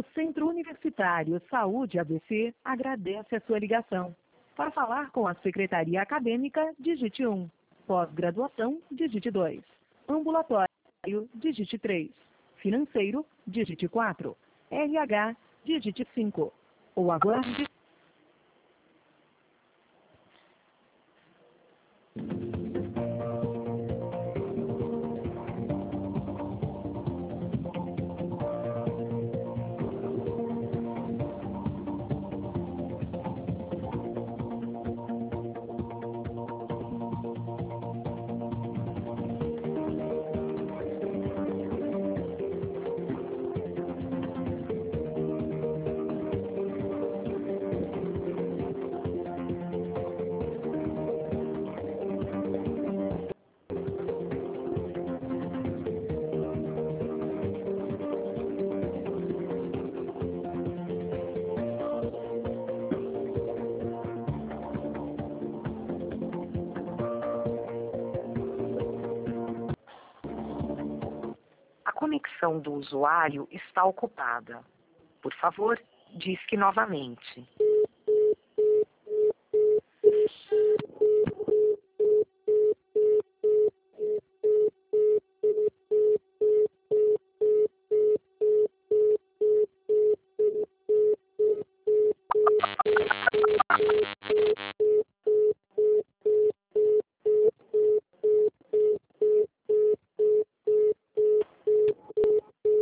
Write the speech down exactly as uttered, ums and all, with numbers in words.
O Centro Universitário Saúde A B C agradece a sua ligação. Para falar com a Secretaria Acadêmica, digite um. Pós-graduação, digite dois. Ambulatório, digite três. Financeiro, digite quatro. R H, digite cinco. Ou aguarde. A conexão do usuário está ocupada. Por favor, disque novamente.